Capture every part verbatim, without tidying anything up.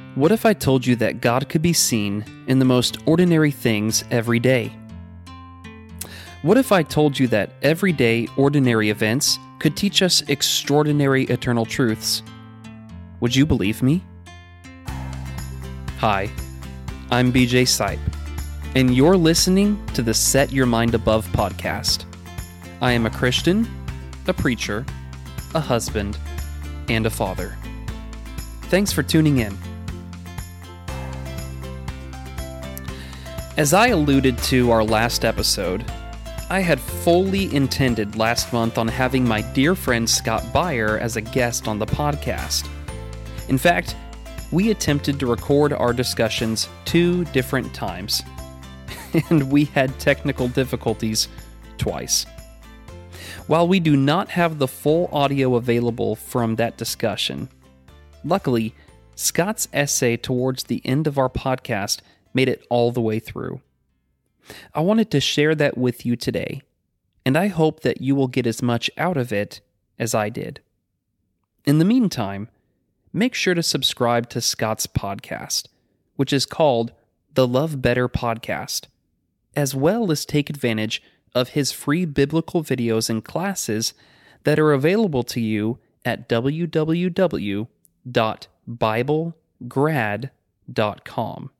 What if I told you that God could be seen in the most ordinary things every day? What if I told you that everyday, ordinary events could teach us extraordinary eternal truths? Would you believe me? Hi, I'm B J Sipe, and you're listening to the Set Your Mind Above podcast. I am a Christian, a preacher, a husband, and a father. Thanks for tuning in. As I alluded to our last episode, I had fully intended last month on having my dear friend Scott Beyer as a guest on the podcast. In fact, we attempted to record our discussions two different times, and we had technical difficulties twice. While we do not have the full audio available from that discussion, luckily, Scott's essay towards the end of our podcast made it all the way through. I wanted to share that with you today, and I hope that you will get as much out of it as I did. In the meantime, make sure to subscribe to Scott's podcast, which is called the Love Better Podcast, as well as take advantage of his free biblical videos and classes that are available to you at w w w dot bible grad dot com.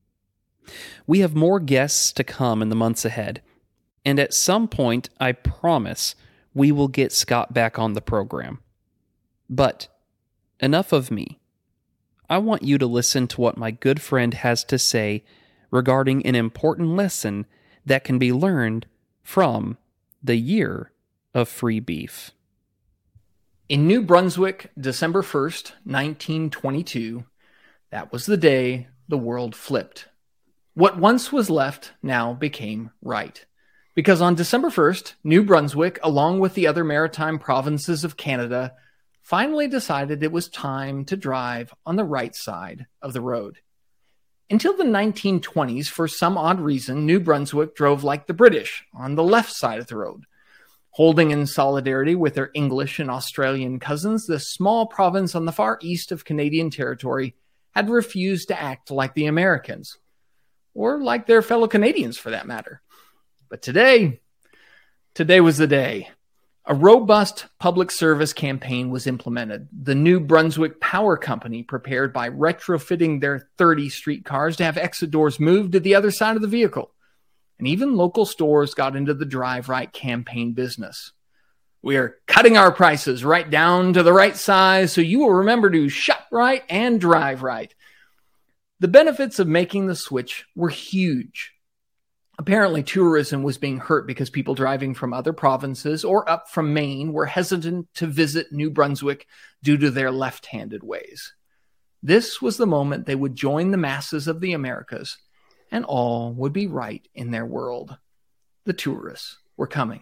We have more guests to come in the months ahead, and at some point, I promise, we will get Scott back on the program. But enough of me. I want you to listen to what my good friend has to say regarding an important lesson that can be learned from the year of free beef. In New Brunswick, December first, nineteen twenty-two, that was the day the world flipped. What once was left now became right. Because on December first, New Brunswick, along with the other maritime provinces of Canada, finally decided it was time to drive on the right side of the road. Until the nineteen twenties, for some odd reason, New Brunswick drove like the British, on the left side of the road. Holding in solidarity with their English and Australian cousins, this small province on the far east of Canadian territory had refused to act like the Americans, or like their fellow Canadians for that matter. But today, today was the day. A robust public service campaign was implemented. The New Brunswick Power Company prepared by retrofitting their thirty streetcars to have exit doors moved to the other side of the vehicle. And even local stores got into the Drive Right campaign business. We are cutting our prices right down to the right size so you will remember to shop right and drive right. The benefits of making the switch were huge. Apparently, tourism was being hurt because people driving from other provinces or up from Maine were hesitant to visit New Brunswick due to their left-handed ways. This was the moment they would join the masses of the Americas, and all would be right in their world. The tourists were coming.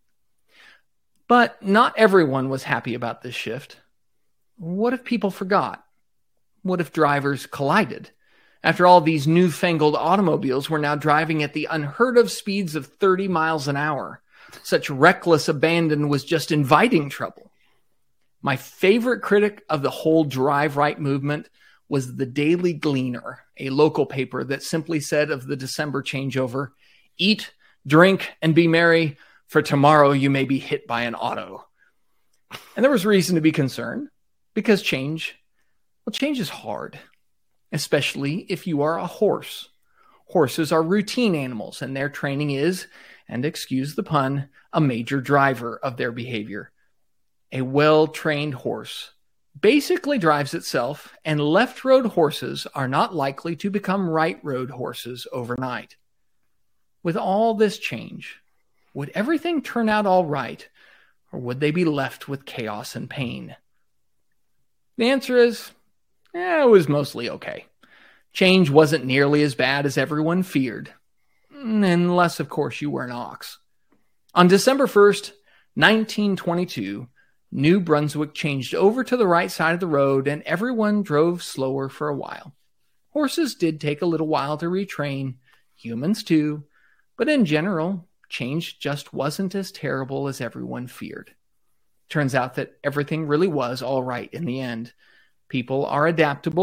But not everyone was happy about this shift. What if people forgot? What if drivers collided? After all, these newfangled automobiles were now driving at the unheard of speeds of thirty miles an hour. Such reckless abandon was just inviting trouble. My favorite critic of the whole Drive Right movement was the Daily Gleaner, a local paper that simply said of the December changeover, "Eat, drink, and be merry, for tomorrow you may be hit by an auto." And there was reason to be concerned, because change, well, change is hard. Especially if you are a horse. Horses are routine animals, and their training is, and excuse the pun, a major driver of their behavior. A well-trained horse basically drives itself, and left road horses are not likely to become right road horses overnight. With all this change, would everything turn out all right, or would they be left with chaos and pain? The answer is, Eh, it was mostly okay. Change wasn't nearly as bad as everyone feared. Unless, of course, you were an ox. On December first, nineteen twenty-two, New Brunswick changed over to the right side of the road, and everyone drove slower for a while. Horses did take a little while to retrain, humans too, but in general, change just wasn't as terrible as everyone feared. Turns out that everything really was all right in the end. People are adaptable,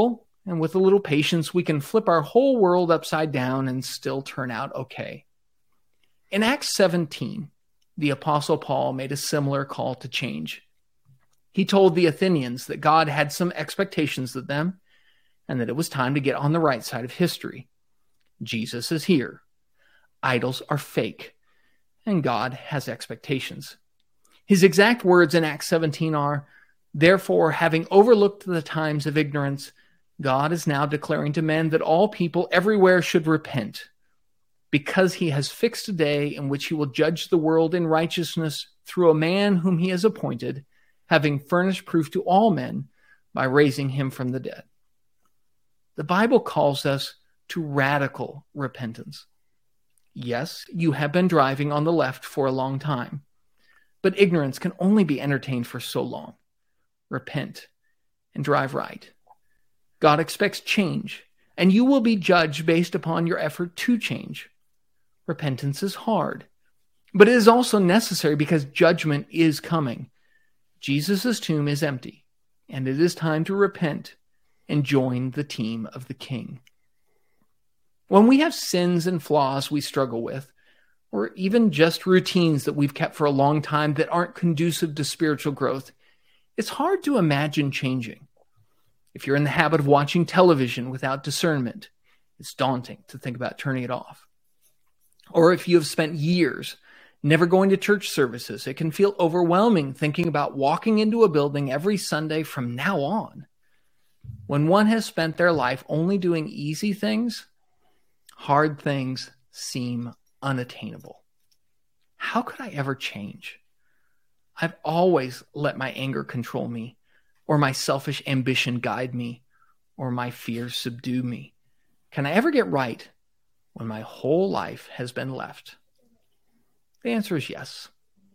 And with a little patience, we can flip our whole world upside down and still turn out okay. In Acts seventeen, the Apostle Paul made a similar call to change. He told the Athenians that God had some expectations of them and that it was time to get on the right side of history. Jesus is here. Idols are fake, and God has expectations. His exact words in Acts seventeen are, "Therefore, having overlooked the times of ignorance, God is now declaring to men that all people everywhere should repent, because he has fixed a day in which he will judge the world in righteousness through a man whom he has appointed, having furnished proof to all men by raising him from the dead." The Bible calls us to radical repentance. Yes, you have been driving on the left for a long time, but ignorance can only be entertained for so long. Repent and drive right. God expects change, and you will be judged based upon your effort to change. Repentance is hard, but it is also necessary because judgment is coming. Jesus' tomb is empty, and it is time to repent and join the team of the King. When we have sins and flaws we struggle with, or even just routines that we've kept for a long time that aren't conducive to spiritual growth, it's hard to imagine changing. If you're in the habit of watching television without discernment, it's daunting to think about turning it off. Or if you have spent years never going to church services, it can feel overwhelming thinking about walking into a building every Sunday from now on. When one has spent their life only doing easy things, hard things seem unattainable. How could I ever change? I've always let my anger control me, or my selfish ambition guide me, or my fears subdue me. Can I ever get right when my whole life has been left? The answer is yes.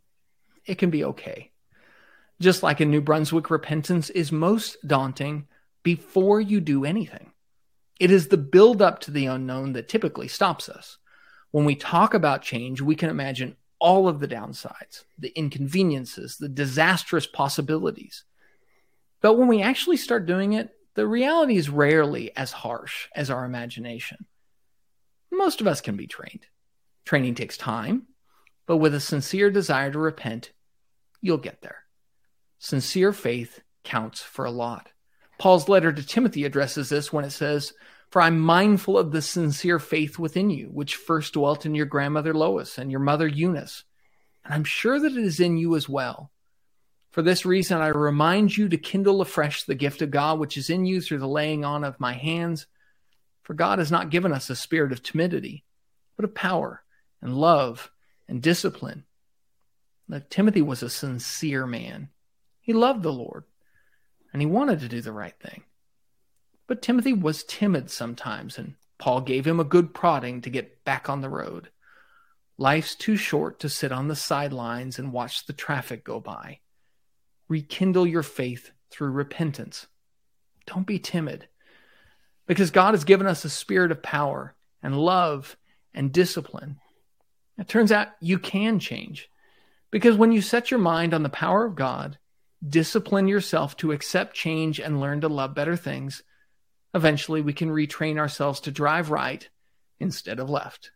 It can be okay. Just like in New Brunswick, repentance is most daunting before you do anything. It is the build-up to the unknown that typically stops us. When we talk about change, we can imagine all of the downsides, the inconveniences, the disastrous possibilities. But when we actually start doing it, the reality is rarely as harsh as our imagination. Most of us can be trained. Training takes time, but with a sincere desire to repent, you'll get there. Sincere faith counts for a lot. Paul's letter to Timothy addresses this when it says, "For I'm mindful of the sincere faith within you, which first dwelt in your grandmother Lois and your mother Eunice, and I'm sure that it is in you as well. For this reason, I remind you to kindle afresh the gift of God which is in you through the laying on of my hands. For God has not given us a spirit of timidity, but of power and love and discipline." Now, Timothy was a sincere man. He loved the Lord, and he wanted to do the right thing. But Timothy was timid sometimes, and Paul gave him a good prodding to get back on the road. Life's too short to sit on the sidelines and watch the traffic go by. Rekindle your faith through repentance. Don't be timid, because God has given us a spirit of power and love and discipline. It turns out you can change, because when you set your mind on the power of God, discipline yourself to accept change and learn to love better things, eventually we can retrain ourselves to drive right instead of left.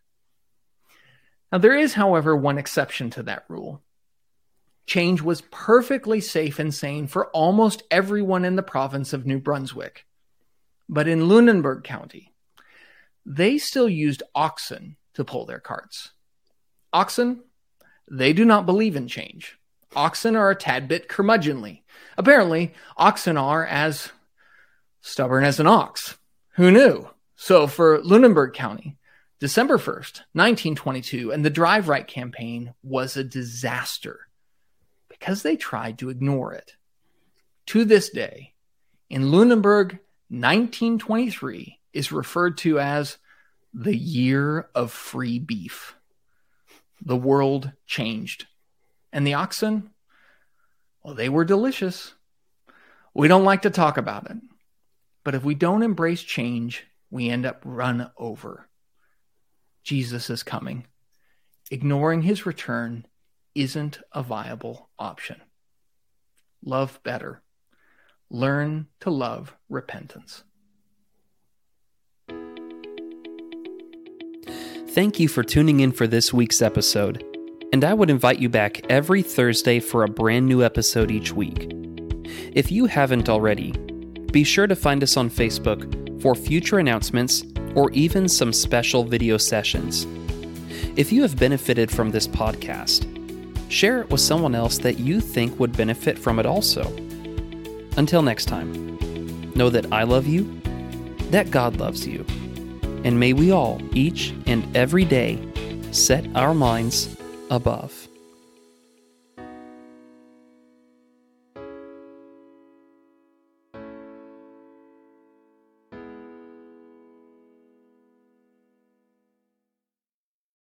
Now, there is, however, one exception to that rule. Change was perfectly safe and sane for almost everyone in the province of New Brunswick. But in Lunenburg County, they still used oxen to pull their carts. Oxen, they do not believe in change. Oxen are a tad bit curmudgeonly. Apparently, oxen are as stubborn as an ox. Who knew? So for Lunenburg County, December first, nineteen twenty-two, and the Drive Right campaign was a disaster because they tried to ignore it. To this day, in Lunenburg, nineteen twenty-three is referred to as the year of free beef. The world changed. And the oxen, well, they were delicious. We don't like to talk about it. But if we don't embrace change, we end up run over. Jesus is coming. Ignoring his return isn't a viable option. Love better. Learn to love repentance. Thank you for tuning in for this week's episode, and I would invite you back every Thursday for a brand new episode each week. If you haven't already, be sure to find us on Facebook for future announcements or even some special video sessions. If you have benefited from this podcast, share it with someone else that you think would benefit from it also. Until next time, know that I love you, that God loves you, and may we all, each and every day, set our minds above.